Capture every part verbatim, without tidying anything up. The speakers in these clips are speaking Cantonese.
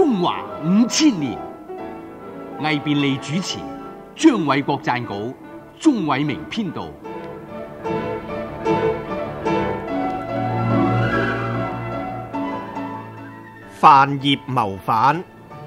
中華五千年，魏便利主持，張偉國撰稿，鍾偉明編導。 范曄謀反。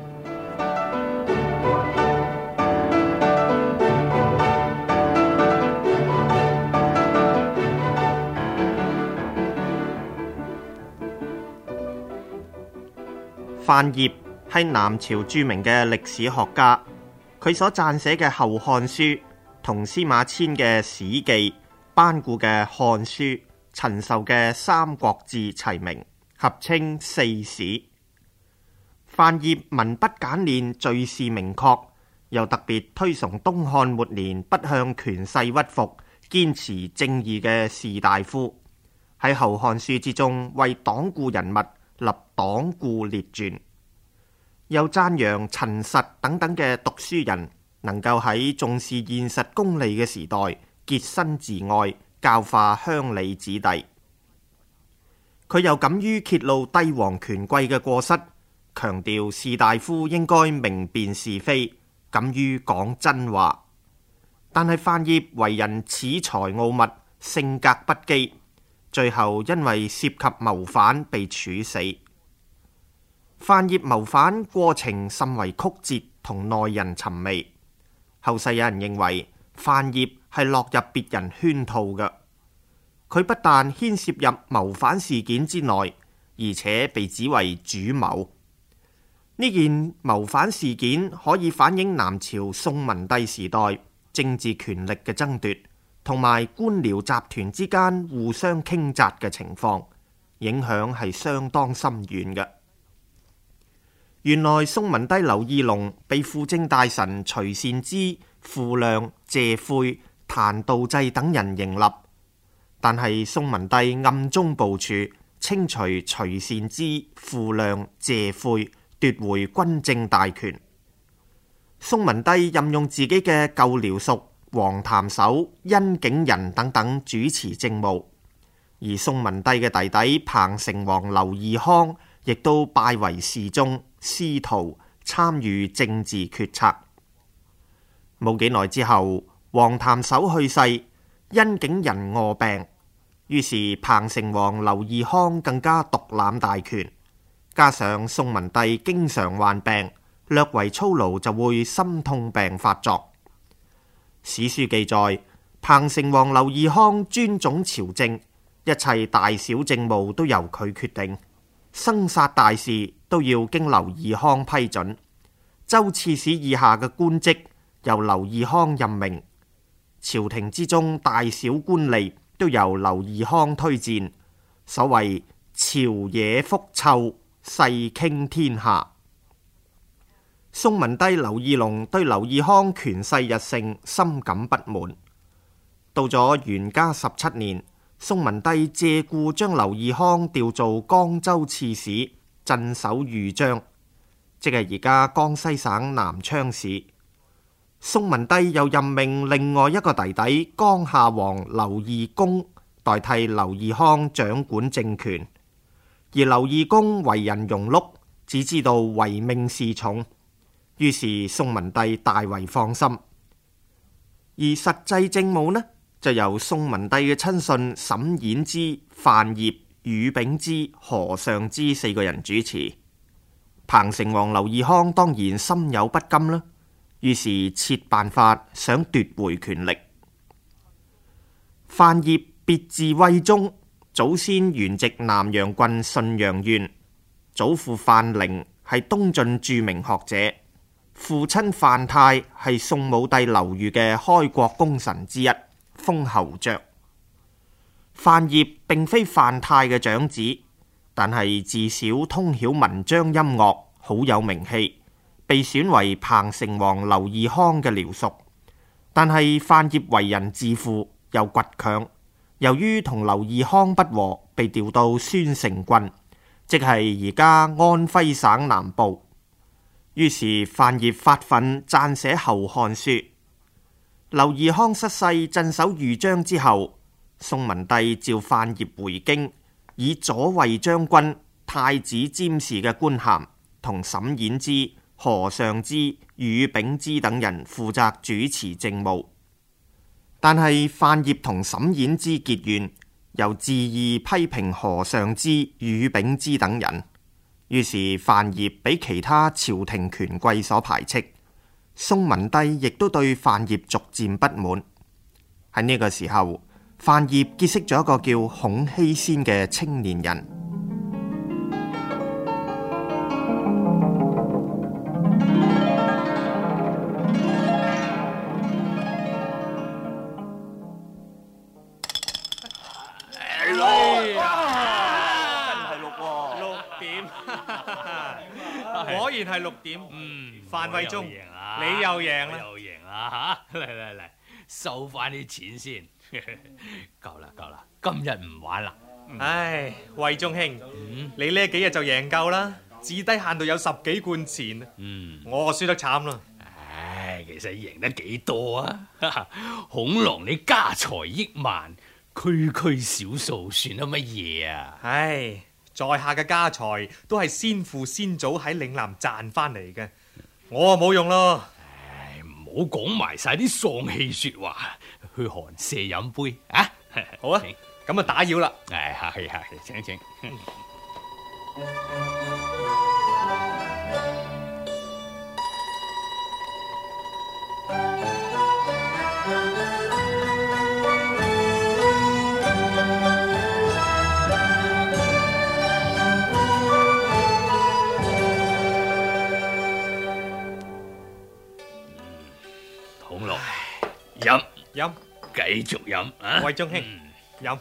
范曄係南朝著名嘅歷史學家，佢所撰寫嘅《後漢書》同司馬遷嘅《史記》、班固嘅《漢書》、陳壽嘅《三國志》齊名，合稱四史。范曄文筆簡練，敘事明確，又特別推崇東漢末年不向權勢屈服、堅持正義嘅士大夫。喺《後漢書》之中，為黨錮人物立黨錮列傳，又讚揚陳實等等嘅讀書人能夠喺重視現實功利嘅時代潔身自愛，教化鄉里子弟。佢又敢於揭露帝王權貴嘅過失，強調士大夫應該明辨是非，敢於講真話。但係范曄為人恃才傲物，性格不羈，最後因為涉及謀反被處死。范曄謀反過程甚為曲折同耐人尋味，後世有人認為范曄係落入別人圈套嘅。佢不但牽涉入謀反事件之內，而且被指為主謀。呢件謀反事件可以反映南朝宋文帝時代政治權力嘅爭奪，同埋官僚集團之間互相傾軋嘅情況，影響係相當深遠嘅。原來宋文帝劉義隆被輔政大臣徐善之、傅亮、謝晦、譚道濟等人迎立，但係宋文帝暗中部署，清除徐善之、傅亮、謝晦，奪回軍政大權。宋文帝任用自己嘅舊僚屬黃潭守、殷景仁等等主持政務，而宋文帝嘅弟弟彭城王劉義康亦都拜為侍中、司徒，參與政治決策。冇幾耐之後，黃潭守去世，殷景仁臥病，於是彭城王劉義康更加獨攬大權。加上宋文帝經常患病，略為操勞就會心痛病發作。史書記載，彭城王劉義康專總朝政，一切大小政務都由佢決定，生殺大事都要經劉義康批准。州刺史以下嘅官職由劉義康任命，朝廷之中大小官吏都由劉義康推薦。所謂朝野福臭，勢傾天下。宋文帝劉義隆對劉義康權勢日盛深感不滿。到咗元嘉十七年，宋文帝借故將劉義康調做江州刺史，鎮守豫章，即係而家江西省南昌市。宋文帝又任命另外一個弟弟江夏王劉義恭代替劉義康掌管政權。而劉義恭為人庸碌，只知道唯命是從，於是宋文帝大為放心。而實際政務呢，就由宋文帝嘅親信沈衍之、范曄、宇秉之、何尚之四個人主持。彭城王劉義康當然心有不甘啦，於是設辦法想奪回權力。范曄別字衛宗，祖先原籍南陽郡順陽縣，祖父范寧係東晉著名學者，父親范泰係宋武帝劉裕嘅開國功臣之一，封侯爵。范曄並非范泰嘅長子，但係自小通曉文章音樂，好有名氣，被選為彭城王劉義康嘅僚屬。但係范曄為人自負又倔強，由於同劉義康不和，被調到宣城郡，即係而家安徽省南部。於是范曄發奮撰寫《後漢書》。劉義康失勢鎮守豫章之後，宋文帝召范曄回京，以左衛將軍、太子占事嘅官銜， 同沈衍之、何尚之、宇秉之等人負責主持政務。但係范曄同沈衍之結怨，又自意批評何尚之、宇秉之等人，於是范曄俾其他朝廷權貴所排斥。宋文帝亦都對范曄逐漸不滿。喺呢個時候，范曄結識咗一個叫孔熙先嘅青年人。 果然係六點，嗯，范惠宗，你又贏啦， 又贏啦吓！嚟嚟嚟，收翻啲錢先，夠啦夠啦，今日唔玩啦。 唉，惠宗兄，嗯、你呢幾日就贏夠啦，至低限度有十幾貫錢，嗯，我輸得慘啦。 唉，其實贏得幾多啊？孔狼你家財億萬，區區小數，算得乜嘢啊？ 唉。在下嘅家財都係先父先祖喺嶺南賺翻嚟嘅，我冇用咯。 唉，唔好講埋晒啲喪氣說話，去寒舍飲杯啊！ 好啊，咁啊打擾啦。 唉，客氣客氣，請請。飲飲， 繼續飲啊！ 惠宗兄，飲。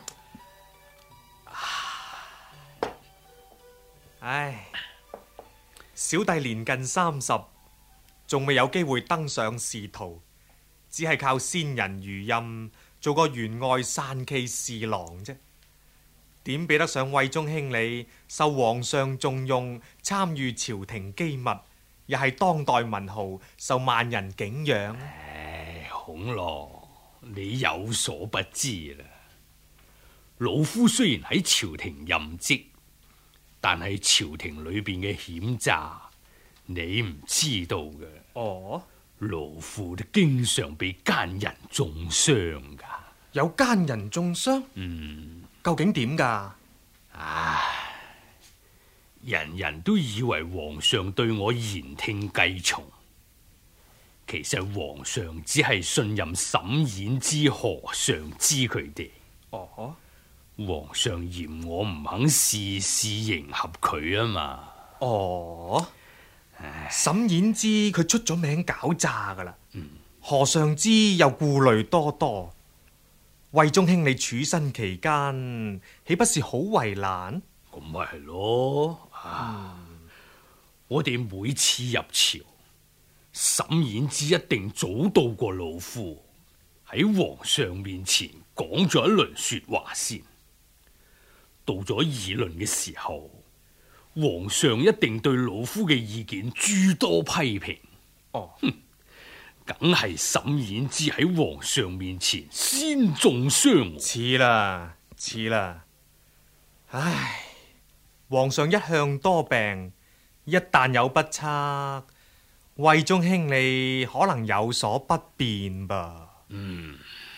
唉，小弟年近三十，仲未有機會登上仕途，只係靠先人餘蔭做個員外散騎侍郎啫。點比得上惠宗兄你受皇上重用，參與朝廷機密，又係當代文豪，受萬人景仰。 孔狼，你有所不知啦。老夫雖然喺朝廷任職，但係朝廷裏邊嘅險詐，你唔知道嘅。 哦， 老夫都經常被奸人中傷噶。 有奸人中傷？ 嗯， 究竟點噶？ 唉，人人都以為皇上對我言聽計從。其實皇上只係信任沈衍之、何尚之佢哋。 哦， 皇上嫌我唔肯事事迎合佢啊嘛。 哦，唉，沈衍之佢出咗名狡詐噶啦。嗯，何尚之又顧慮多多。惠宗兄你處身期間，豈不是好為難？ 咁咪係咯。啊，嗯、我哋每次入朝，沈衍之一定早到過老夫，喺皇上面前講咗一輪說話先。到咗議論嘅時候，皇上一定對老夫嘅意見諸多批評。 哦， 哼，梗係沈衍之喺皇上面前先中傷。 似啦，似啦。唉，皇上一向多病，一旦有不測，惠宗兄你可能有所不便吧？ 嗯，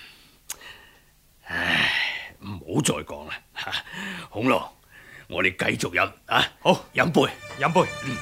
唉，唔好再講啦。孔狼，我哋繼續飲啊！ 好， 飲杯， 飲杯。 嗯。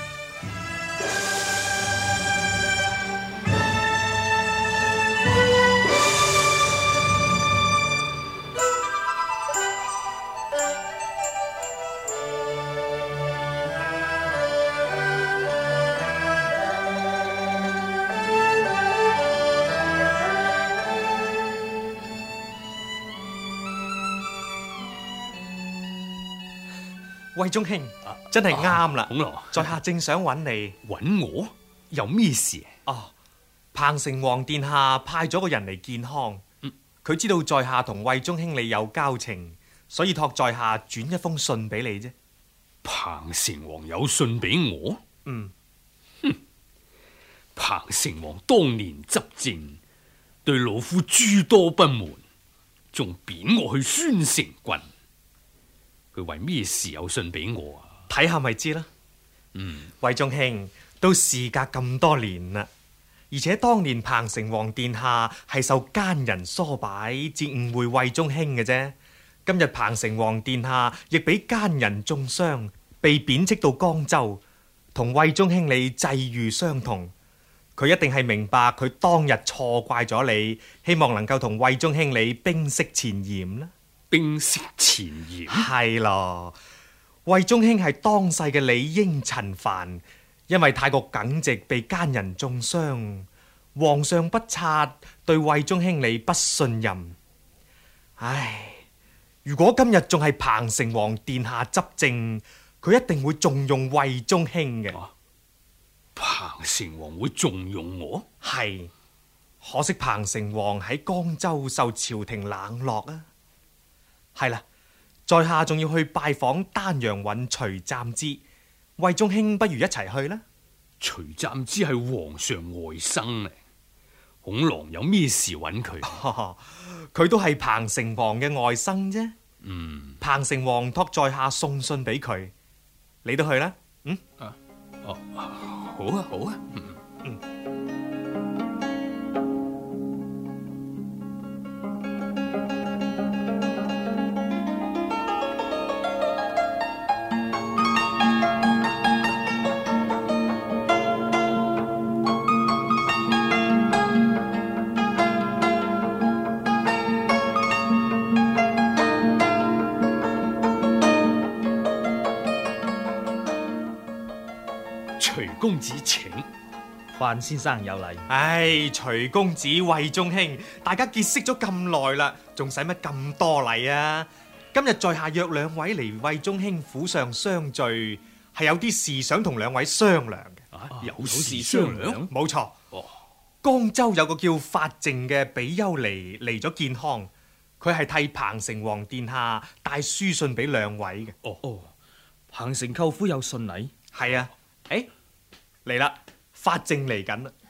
惠宗兄，啊、真係啱啦！ 孔狼， 在下正想揾你。 揾我？有咩事？ 哦，彭城王殿下派咗個人嚟見康，佢、嗯、知道在下同惠宗兄你有交情，所以託在下轉一封信俾你啫。 彭城王有信俾我？ 嗯， 哼！彭城王當年執政，對老夫諸多不滿，仲貶我去宣城郡。佢為咩事有信俾我啊？ 睇下咪知啦。 嗯， 惠宗兄，都事隔咁多年啦，而且當年彭城王殿下係受奸人唆擺，至誤會惠宗兄嘅啫。今日彭城王殿下亦俾奸人中傷，被貶斥到江州，同惠宗兄你際遇相同。佢一定係明白佢當日錯怪咗你，希望能夠同惠宗兄你冰釋前嫌啦。 冰釋前嫌係咯，惠宗兄係當世嘅理應陳範，因為太過耿直，被奸人中傷，皇上不察，對惠宗兄你不信任。唉，如果今日仲係彭城王殿下執政，佢一定會重用惠宗兄嘅。 啊彭城王會重用我？ 係，可惜彭城王喺江州受朝廷冷落啊。係啦，在下仲要去拜訪丹陽尹徐湛之，惠宗兄不如一齊去啦。 徐湛之係皇上外甥嚟，孔郎有咩事揾佢？ 佢都係彭城王嘅外甥啫。 嗯， 彭城王託在下送信俾佢，你都去啦。嗯， 啊，哦，好啊，好啊。嗯嗯。 徐公子請。 范先生有禮。 唉，徐公子、惠宗兄，大家結識咗咁耐啦，仲使乜咁多禮啊？今日在下約兩位嚟惠宗兄府上相聚，係有啲事想同兩位商量嘅。 啊，有事商量？ 冇錯。 哦， 江州有個叫法正嘅比丘尼嚟咗健康，佢係替彭城王殿下帶書信俾兩位嘅。 哦哦，彭城舅父有信禮。 係啊，誒嚟啦，法正嚟緊啦。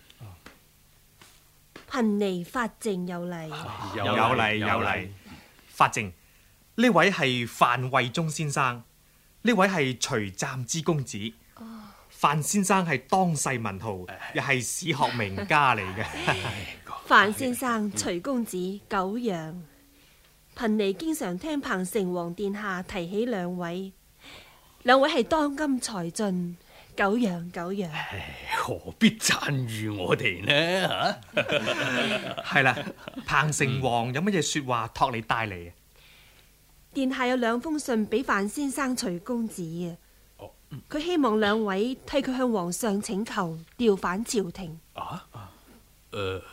貧尼法正有禮。 有禮有禮。法正，呢位係范惠宗先生，呢位係徐湛之公子。范先生係當世文豪，又係史學名家嚟嘅。 范先生、徐公子久仰，貧尼經常聽彭城王殿下提起兩位，兩位係當今才俊，久仰久仰。 何必讚譽我哋呢？吓， 係啦，彭城王有乜嘢說話託你帶嚟啊？ 殿下有兩封信俾范先生、徐公子啊。佢希望兩位替佢向皇上請求調返朝廷。 啊？誒、呃，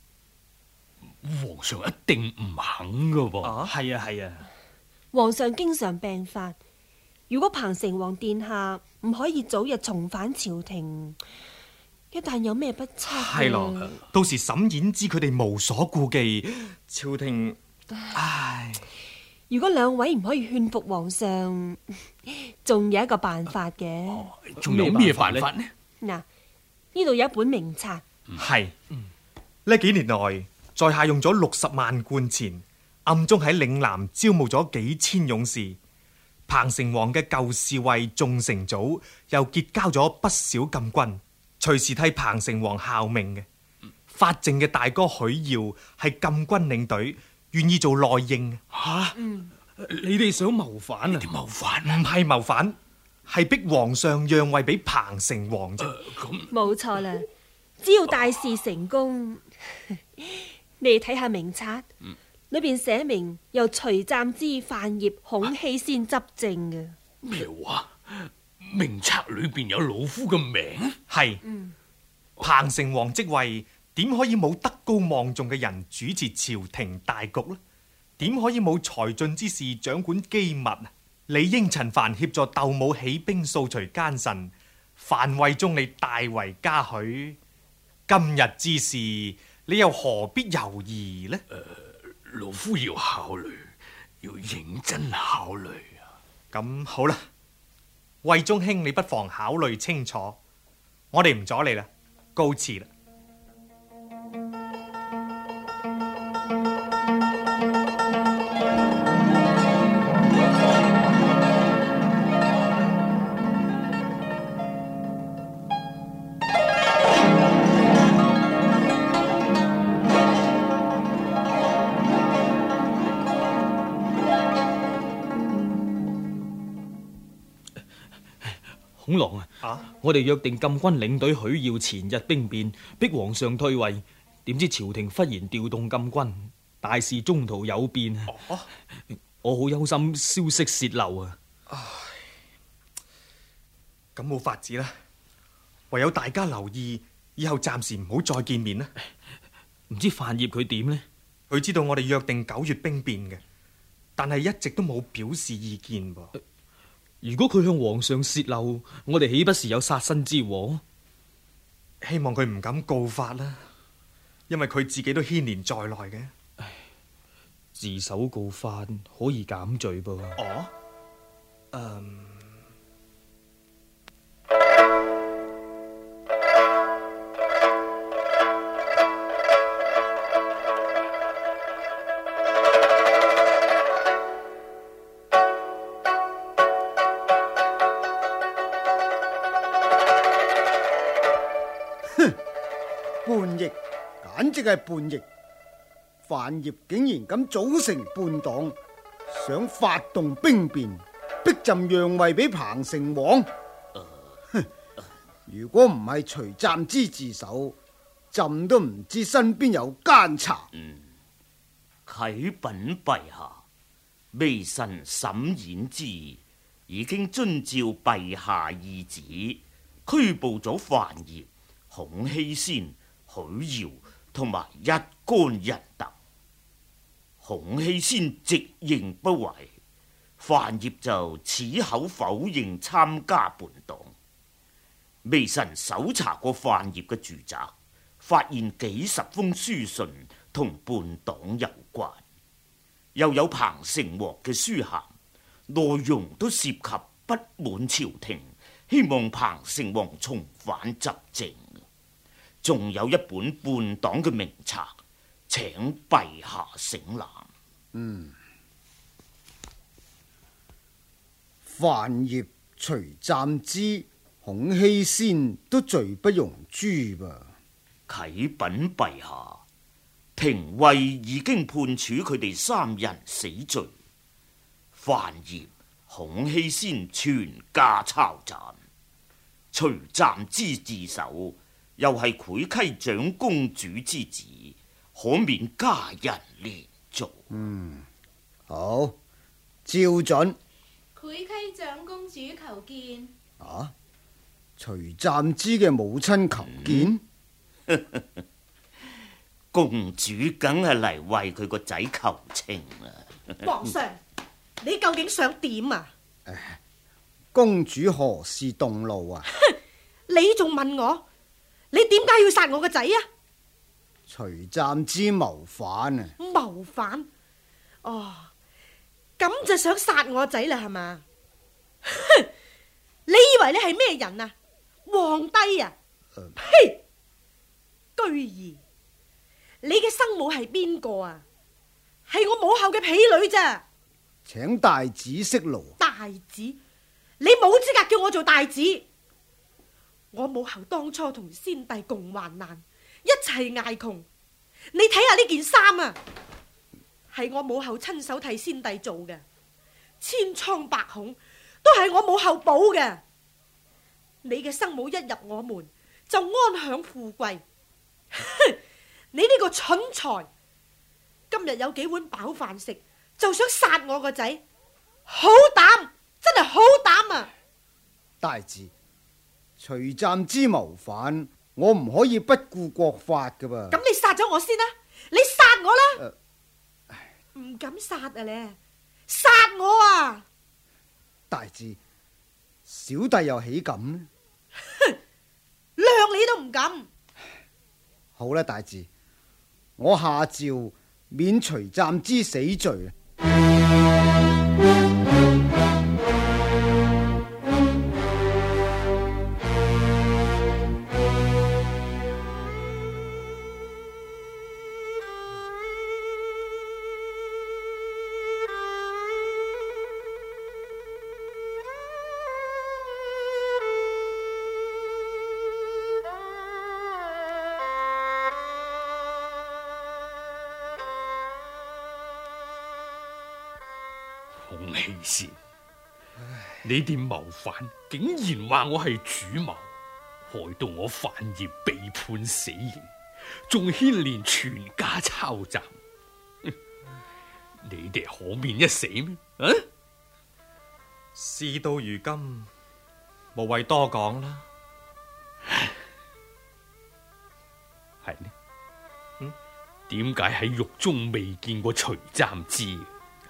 皇上一定唔肯噶噃。 啊，係啊係啊。 皇上經常病發，如果彭城王殿下唔可以早日重返朝廷，一旦有咩不測， 係咯，到時沈衍之佢哋無所顧忌，朝廷唉。 如果兩位唔可以勸服皇上，仲有一個辦法嘅。 仲有咩辦法呢？ 嗱，呢度有一本名冊。 係呢幾年來，在下用咗六十萬貫錢，暗中喺嶺南招募咗幾千勇士。彭城王嘅舊侍衛眾成祖又結交咗不少禁軍，隨時替彭城王效命嘅。法正嘅大哥許耀係禁軍領隊，願意做內應。 吓，嗯，你哋想謀反啊？ 啲謀反唔係謀反，係逼皇上讓位俾彭城王啫。 咁冇錯啦，只要大事成功，你哋睇下名冊，嗯、裏邊寫明由徐湛之、范業、孔熙先執政嘅。 咩話？名冊裏邊有老夫嘅名？ 係，嗯、彭城王即位，點可以冇德高望重嘅人主持朝廷大局呢？點可以冇才俊之士掌管機密？理應陳範協助竇武起兵掃除奸臣，范惠宗你大為嘉許。今日之事，你又何必猶豫呢？ 呃、老夫要考慮，要認真考慮啊！ 咁好啦，惠宗兄，你不妨考慮清楚，我哋唔阻你啦，告辭啦。 孔郎啊， 啊， 我哋約定禁軍領隊許耀前日兵變，逼皇上退位，點知朝廷忽然調動禁軍，大事中途有變啊！ 哦， 我好憂心消息泄漏啊！ 咁冇法子啦，唯有大家留意，以後暫時唔好再見面啦。 唔知范葉佢點呢？ 佢知道我哋約定九月兵變嘅，但係一直都冇表示意見噃。 如果佢向皇上泄漏，我哋豈不是有殺身之禍？ 希望佢唔敢告發啦，因為佢自己都牽連在內嘅。 自首告發可以減罪噃。 哦，嗯。 叛逆，簡直係叛逆！范葉竟然敢組成叛黨，想發動兵變，逼朕讓位俾彭城王。哼！如果唔係徐湛之自首，朕都唔知身邊有奸賊。 嗯，啟稟陛下，微臣沈衍之已經遵照陛下意旨，拘捕咗范葉、孔熙先、許耀同埋一干人等。孔熙先直認不諱，范葉就矢口否認參加叛黨。微臣搜查過范葉嘅住宅，發現幾十封書信同叛黨有關，又有彭城王嘅書函，內容都涉及不滿朝廷，希望彭城王重返執政。仲有一本叛黨嘅名冊，請陛下省覽。 嗯，范葉、徐湛之、孔熙先都罪不容誅噃。 啟稟陛下，廷尉已經判處佢哋三人死罪。范葉、孔熙先全家抄斬，徐湛之自首，又係會稽長公主之子，可免家人連坐。 嗯，好，照準。 會稽長公主求見。 啊，徐湛之嘅母親求見。 嗯、公主梗係嚟為佢個仔求情啦。 皇上，你究竟想點啊？ 公主何事動怒啊？ 你仲問我？你點解要殺我個仔啊？ 徐湛之謀反啊！ 謀反？哦，咁就想殺我仔啦，係嘛？哼！你以為你係咩人啊？皇帝啊？ 呃、 呸！居然，你嘅生母係邊個啊？係我母后嘅婢女咋？ 請大旨息怒。 大旨？你冇資格叫我做大旨。我母后當初同先帝共患難，一齊捱窮。你睇下呢件衫啊，係我母后親手替先帝做嘅，千瘡百孔都係我母后補嘅。你嘅生母一入我門就安享富貴，你呢個蠢材，今日有幾碗飽飯食就想殺我個仔，好膽，真係好膽啊！ 大旨，徐湛之謀反，我唔可以不顧國法噶噃。 咁你殺咗我先啦，你殺我啦！唔、呃、敢殺啊你，殺我啊！ 大旨，小弟又豈敢呢？ 哼，諒你都唔敢。 好啦，大旨，我下詔免徐湛之死罪。 孔熙先， 你哋謀反竟然話我係主謀，害到我范業被判死刑，仲牽連全家抄斬。你哋可免一死咩？啊！ 事到如今，無謂多講啦。 係呢？嗯？點解喺獄中未見過徐湛之？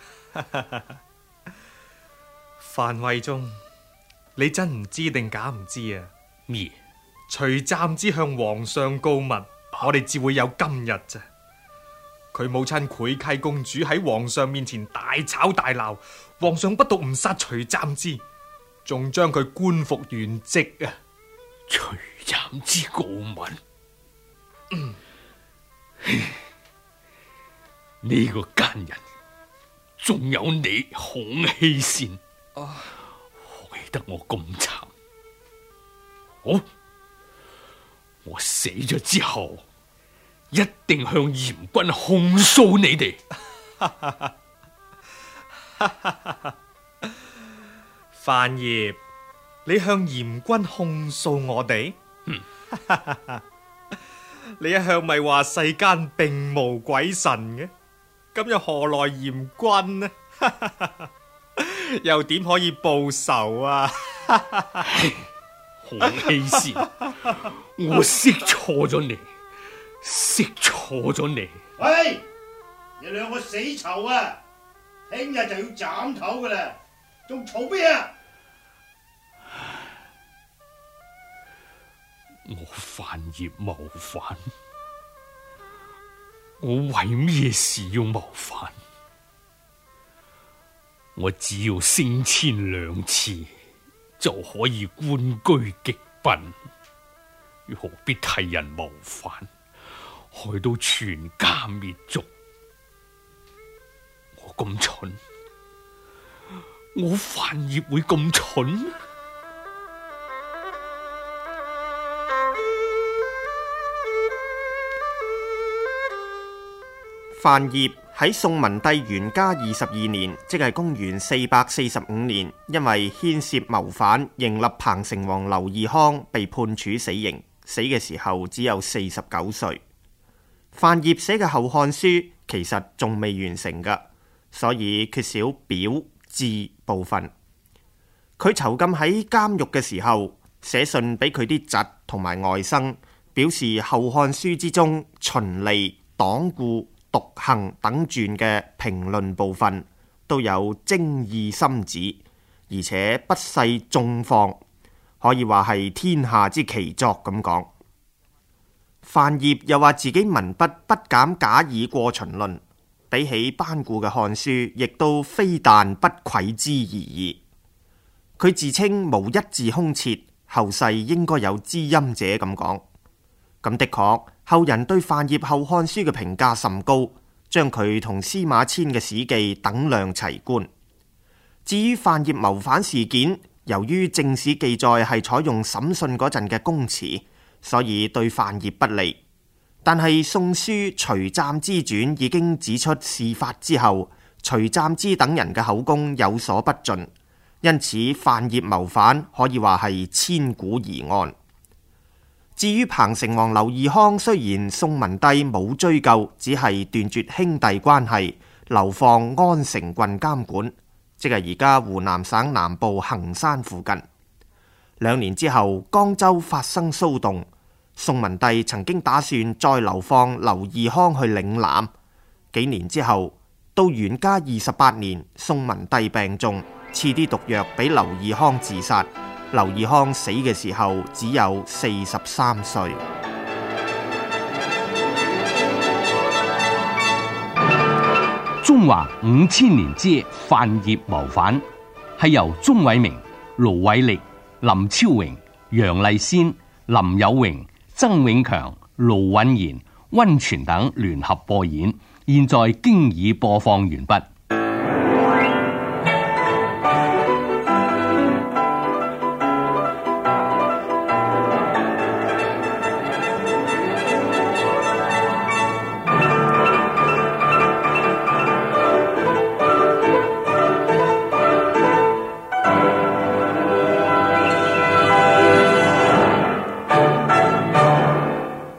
范惠忠，你真唔知定假唔知啊？ 咩？ 徐湛之向皇上告密，我哋只會有今日咋。佢母親潰溪公主喺皇上面前大吵大鬧，皇上不獨唔殺徐湛之，仲將佢官復原職啊！ 徐湛之告密，嗯，呢個奸人，仲有你孔熙先，啊，害得我咁慘。好，我死咗之後，一定向嚴君控訴你哋。 范爺，你向嚴君控訴我哋？ 嗯、 你一向咪話世間並無鬼神嘅，咁又何來嚴君呢？又點可以報仇啊？ 孔熙先，我識錯咗你。識錯咗你！ 喂，你兩個死囚啊！聽日就要斬頭噶啦，仲嘈咩啊？ 我范業謀反，我為咩事要謀反？我只要升遷兩次就可以官居極賓，何必替人謀反？害到全家滅族，我咁蠢，我范業會咁蠢？ 范業喺宋文帝元嘉二十二年，即係公元四百四十五年，因為牽涉謀反，迎立彭城王劉義康，被判處死刑。死嘅時候只有四十九歲。范業寫嘅《後漢書》其實仲未完成㗎，所以缺少表志部分。佢囚禁喺監獄嘅時候，寫信俾佢啲侄同埋外甥，表示《後漢書》之中秦吏、黨錮、獨行等傳嘅評論部分都有精義深旨，而且不世眾放，可以話係天下之奇作咁講。范業又話自己文筆不減假以過秦論，比起班固嘅《漢書》，亦都非但不愧之而已。佢自稱無一字空切，後世應該有知音者咁講。咁的確，後人對范業《後漢書》嘅評價甚高，將佢同司馬遷嘅《史記》等量齊觀。至於范業謀反事件，由於正史記載係採用審訊嗰陣嘅供詞，所以對范業不利。但係《宋書徐湛之傳》已經指出事發之後，徐湛之等人嘅口供有所不盡，因此范業謀反可以話係千古疑案。至於彭城王劉義康，雖然宋文帝冇追究，只係斷絕兄弟關係，流放安城郡監管，即係而家湖南省南部衡山附近。兩年之後，江州發生騷動，宋文帝曾經打算再流放劉義康去嶺南。幾年之後，到元嘉二十八年，宋文帝病重，賜啲毒藥俾劉義康自殺。劉義康死嘅時候只有四十三歲。 中華五千年之范業謀反，係由鍾偉明、盧偉力、林超榮、楊麗仙、林有榮、曾永強、盧允賢、溫泉等聯合播演，現在經已播放完畢。